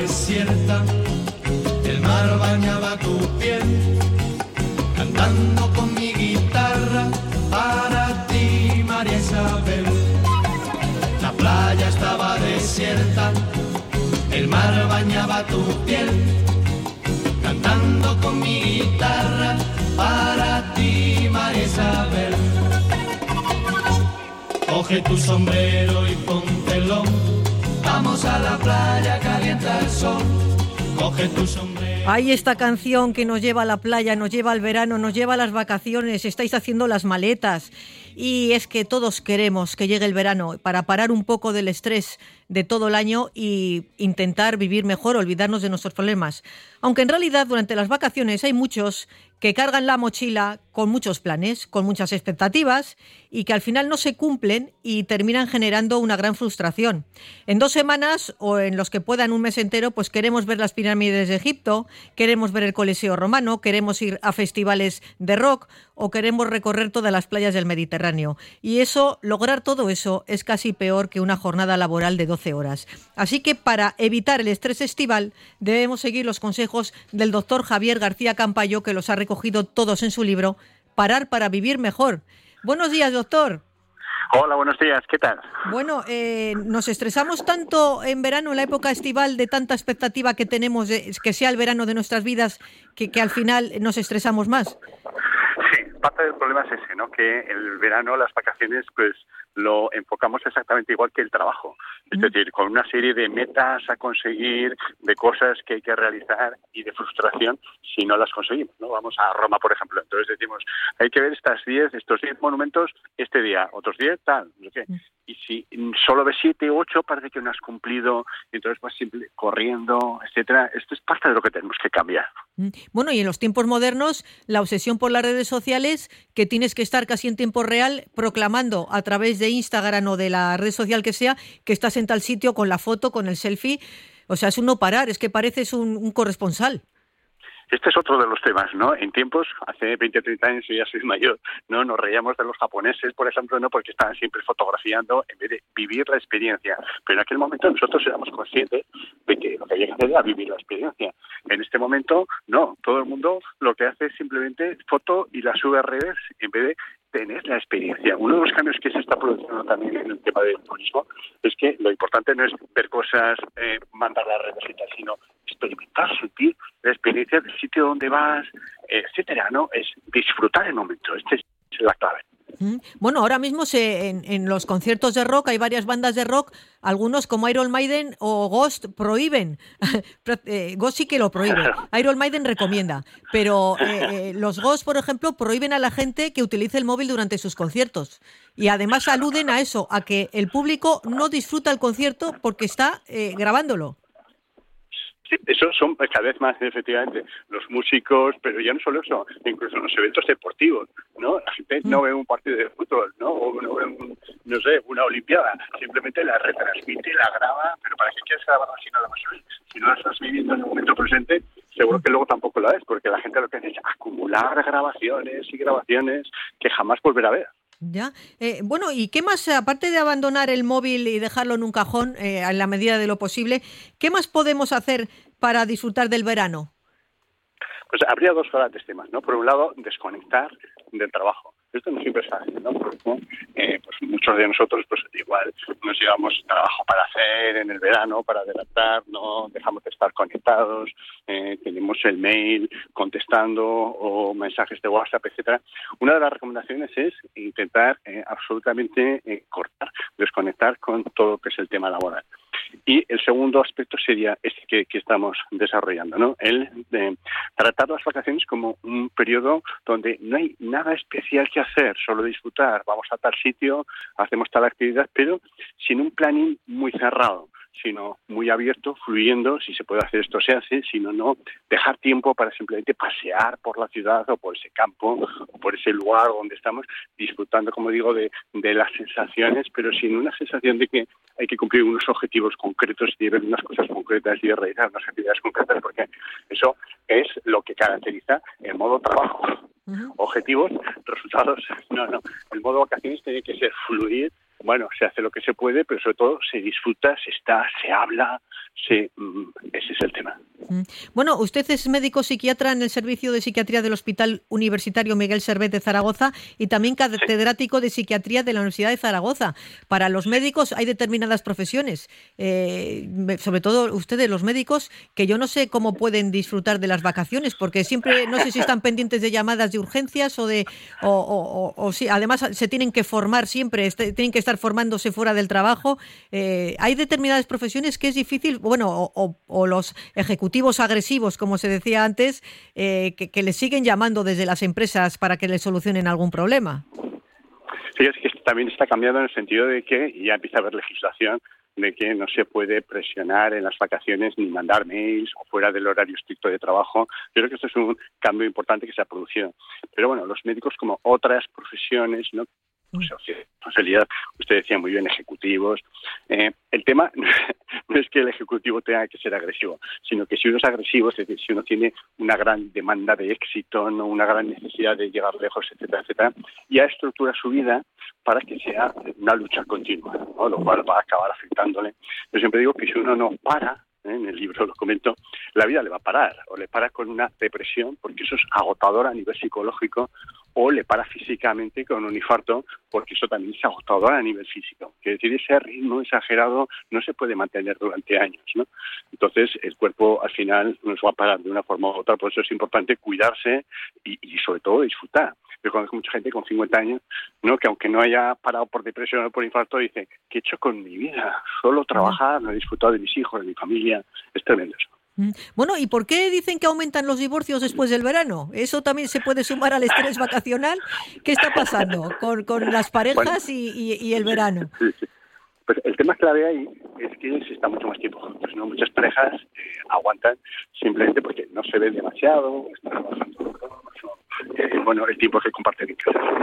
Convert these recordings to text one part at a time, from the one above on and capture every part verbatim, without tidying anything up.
desierta, el mar bañaba tu piel, cantando con mi guitarra para ti, María Isabel. La playa estaba desierta, el mar bañaba tu piel, cantando con mi guitarra para ti, María Isabel. Coge tu sombrero y póntelo, vamos a la playa, calienta el sol. Coge tu sombrero. Hay esta canción que nos lleva a la playa, nos lleva al verano, nos lleva a las vacaciones, estáis haciendo las maletas. Y es que todos queremos que llegue el verano para parar un poco del estrés de todo el año y intentar vivir mejor, olvidarnos de nuestros problemas. Aunque en realidad durante las vacaciones hay muchos que cargan la mochila con muchos planes, con muchas expectativas y que al final no se cumplen y terminan generando una gran frustración. En dos semanas o en los que puedan un mes entero, pues queremos ver las pirámides de Egipto, queremos ver el Coliseo Romano, queremos ir a festivales de rock o queremos recorrer todas las playas del Mediterráneo. Y eso, lograr todo eso es casi peor que una jornada laboral de doce horas. Así que para evitar el estrés estival debemos seguir los consejos del doctor Javier García Campayo, que los ha recogido todos en su libro Parar para vivir mejor. Buenos días, doctor. Hola, buenos días, ¿qué tal? Bueno, eh, nos estresamos tanto en verano, en la época estival, de tanta expectativa que tenemos de que sea el verano de nuestras vidas, que, que al final nos estresamos más. Sí, parte del problema es ese, ¿no? Que el verano, las vacaciones, pues lo enfocamos exactamente igual que el trabajo. Es mm. decir, con una serie de metas a conseguir, de cosas que hay que realizar y de frustración si no las conseguimos, ¿no? Vamos a Roma, por ejemplo. Entonces decimos, hay que ver estas diez, estos diez monumentos este día, otros diez, tal, no sé qué. Mm. Y si solo ves siete u ocho, parece que no has cumplido, y entonces vas siempre corriendo, etcétera. Esto es parte de lo que tenemos que cambiar. Bueno, y en los tiempos modernos, la obsesión por las redes sociales, que tienes que estar casi en tiempo real proclamando a través de Instagram o de la red social que sea, que estás en tal sitio con la foto, con el selfie. O sea, es un no parar, es que pareces un, un corresponsal. Este es otro de los temas, ¿no? En tiempos, hace veinte o treinta años, yo ya soy mayor, ¿no? Nos reíamos de los japoneses, por ejemplo, ¿no? Porque estaban siempre fotografiando en vez de vivir la experiencia. Pero en aquel momento nosotros éramos conscientes de que lo que había que hacer era vivir la experiencia. En este momento, no. Todo el mundo lo que hace es simplemente foto y la sube a redes en vez de tener la experiencia. Uno de los cambios que se está produciendo también en el tema del turismo es que lo importante no es ver cosas, eh, mandar las redes y tal, sino experimentar, sentir la experiencia del sitio donde vas, etcétera, ¿no? Es disfrutar el momento. Esta es la clave. Bueno, ahora mismo se, en, en los conciertos de rock hay varias bandas de rock, algunos como Iron Maiden o Ghost prohíben, eh, Ghost sí que lo prohíbe, Iron Maiden recomienda, pero eh, eh, los Ghost, por ejemplo, prohíben a la gente que utilice el móvil durante sus conciertos y además aluden a eso, a que el público no disfruta el concierto porque está eh, grabándolo. Sí, eso son cada vez más, efectivamente, los músicos, pero ya no solo eso, incluso en los eventos deportivos, ¿no? La gente no ve un partido de fútbol, ¿no? O no ve, un, no sé, una olimpiada, simplemente la retransmite, la graba, pero ¿para qué quieres grabarla si no la vas a ver? Si no la estás viviendo en el momento presente, seguro que luego tampoco la ves, porque la gente lo que hace es acumular grabaciones y grabaciones que jamás volverá a ver. Ya. Eh, bueno, ¿y qué más, aparte de abandonar el móvil y dejarlo en un cajón eh, en la medida de lo posible, qué más podemos hacer para disfrutar del verano? Pues habría dos grandes temas, ¿no? Por un lado, desconectar del trabajo. Esto no siempre es fácil, ¿no? Porque eh, pues muchos de nosotros, pues igual nos llevamos trabajo para hacer en el verano, para adelantar, no dejamos de estar conectados, eh, tenemos el mail contestando o mensajes de WhatsApp, etcétera. Una de las recomendaciones es intentar eh, absolutamente eh, cortar, desconectar con todo lo que es el tema laboral. Y el segundo aspecto sería este que, que estamos desarrollando, ¿no? El de tratar las vacaciones como un periodo donde no hay nada especial que hacer, solo disfrutar, vamos a tal sitio, hacemos tal actividad, pero sin un planning muy cerrado, sino muy abierto, fluyendo, si se puede hacer esto se hace, sino no dejar tiempo para simplemente pasear por la ciudad o por ese campo o por ese lugar donde estamos, disfrutando, como digo, de, de las sensaciones, pero sin una sensación de que hay que cumplir unos objetivos concretos y de ver unas cosas concretas y de realizar unas actividades concretas, porque eso es lo que caracteriza el modo trabajo. Uh-huh. Objetivos, resultados, no, no. El modo vacaciones tiene que ser fluir, bueno, se hace lo que se puede, pero sobre todo se disfruta, se está, se habla, se, ese es el tema. Bueno, usted es médico psiquiatra en el Servicio de Psiquiatría del Hospital Universitario Miguel Servet de Zaragoza y también catedrático sí. de Psiquiatría de la Universidad de Zaragoza. Para los médicos hay determinadas profesiones, eh, sobre todo ustedes, los médicos, que yo no sé cómo pueden disfrutar de las vacaciones, porque siempre, no sé si están pendientes de llamadas de urgencias o de, o, o, o, o si además se tienen que formar siempre, este, tienen que estar formándose fuera del trabajo. Eh, hay determinadas profesiones que es difícil, bueno, o, o, o los ejecutivos agresivos, como se decía antes, eh, que, que les siguen llamando desde las empresas para que les solucionen algún problema. Fíjate que esto también está cambiando en el sentido de que ya empieza a haber legislación de que no se puede presionar en las vacaciones ni mandar mails o fuera del horario estricto de trabajo. Yo creo que esto es un cambio importante que se ha producido. Pero bueno, los médicos, como otras profesiones, ¿no? Pues, responsabilidad, usted decía muy bien, ejecutivos. Eh, el tema no es que el ejecutivo tenga que ser agresivo, sino que si uno es agresivo, es decir, si uno tiene una gran demanda de éxito, no una gran necesidad de llegar lejos, etcétera, etcétera, ya estructura su vida para que sea una lucha continua, ¿no? Lo cual va a acabar afectándole. Yo siempre digo que si uno no para, ¿eh? En el libro lo comento, la vida le va a parar, o le para con una depresión, porque eso es agotador a nivel psicológico, o le para físicamente con un infarto, porque eso también es agotador a nivel físico. Es decir, ese ritmo exagerado no se puede mantener durante años, ¿no? Entonces, el cuerpo al final nos va a parar de una forma u otra, por eso es importante cuidarse y, y sobre todo disfrutar. Yo conozco mucha gente con cincuenta años, ¿no?, que aunque no haya parado por depresión o por infarto, dice, ¿qué he hecho con mi vida? Solo trabajar, no he disfrutado de mis hijos, de mi familia. Es tremendo eso. Bueno, ¿y por qué dicen que aumentan los divorcios después del verano? ¿Eso también se puede sumar al estrés vacacional? ¿Qué está pasando con, con las parejas bueno, y, y, y el verano? Sí, sí. Pues el tema clave ahí es que se está mucho más tiempo juntos, ¿no? Muchas parejas eh, aguantan simplemente porque no se ven demasiado, están trabajando, eh, bueno, el tiempo que comparten en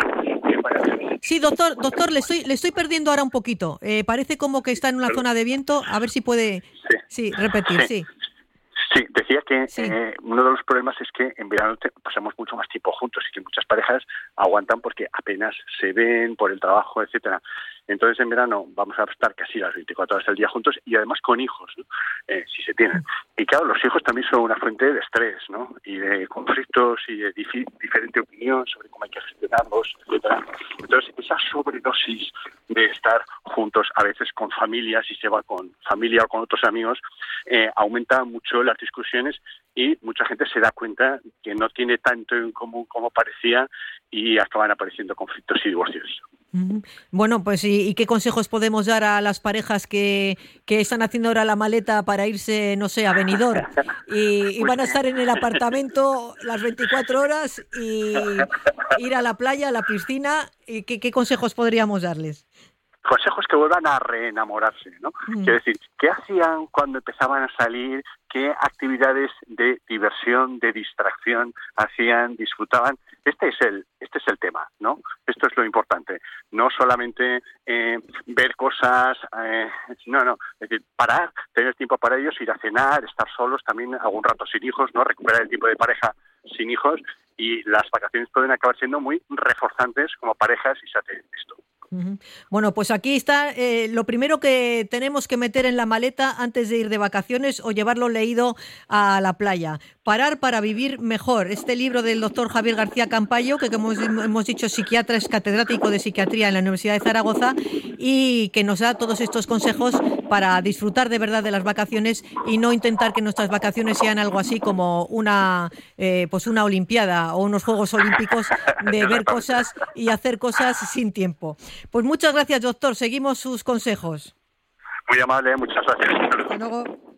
casa. Sí, doctor, doctor, le estoy, le estoy perdiendo ahora un poquito. Eh, parece como que está en una zona de viento. A ver si puede, sí, sí repetir, sí. sí. Sí, decía que sí. eh, uno de los problemas es que en verano te, pasamos mucho más tiempo juntos y que muchas parejas aguantan porque apenas se ven por el trabajo, etcétera. Entonces en verano vamos a estar casi las veinticuatro horas del día juntos y además con hijos, ¿no? eh, si se tienen. Y claro, los hijos también son una fuente de estrés, ¿no? Y de conflictos y de dif- diferente opinión sobre cómo hay que gestionarlos, etcétera. Entonces esa sobredosis de estar juntos, a veces con familia, si se va con familia o con otros amigos, eh, aumenta mucho las discusiones y mucha gente se da cuenta que no tiene tanto en común como parecía y acaban apareciendo conflictos y divorcios. Bueno, pues ¿y, y qué consejos podemos dar a las parejas que, que están haciendo ahora la maleta para irse, no sé, a Benidorm y, y van a estar en el apartamento las veinticuatro horas y ir a la playa, a la piscina? ¿Y qué, qué consejos podríamos darles? Consejos que vuelvan a reenamorarse, ¿no? Mm. Quiero decir, ¿qué hacían cuando empezaban a salir? ¿Qué actividades de diversión, de distracción hacían, disfrutaban? Este es el, este es el tema, ¿no? Esto es lo importante. No solamente eh, ver cosas, eh, no, no. Es decir, parar, tener tiempo para ellos, ir a cenar, estar solos, también algún rato sin hijos, ¿no? Recuperar el tiempo de pareja sin hijos y las vacaciones pueden acabar siendo muy reforzantes como parejas si se hace esto. Bueno, pues aquí está eh, lo primero que tenemos que meter en la maleta antes de ir de vacaciones o llevarlo leído a la playa. Parar para vivir mejor. Este libro del doctor Javier García Campayo, que como hemos dicho, psiquiatra, es catedrático de psiquiatría en la Universidad de Zaragoza y que nos da todos estos consejos para disfrutar de verdad de las vacaciones y no intentar que nuestras vacaciones sean algo así como una eh, pues una olimpiada o unos Juegos Olímpicos de ver cosas y hacer cosas sin tiempo. Pues muchas gracias, doctor. Seguimos sus consejos. Muy amable, muchas gracias. Hasta luego.